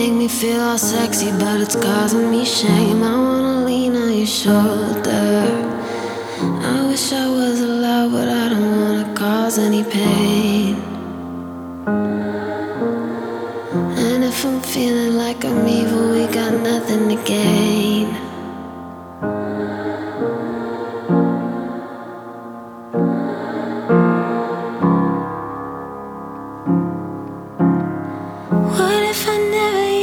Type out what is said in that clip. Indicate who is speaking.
Speaker 1: Make me feel all sexy, but it's causing me shame. I wanna lean on your shoulder. I wish I was allowed, but I don't wanna cause any pain. And if I'm feeling like I'm evil, we got nothing to gain.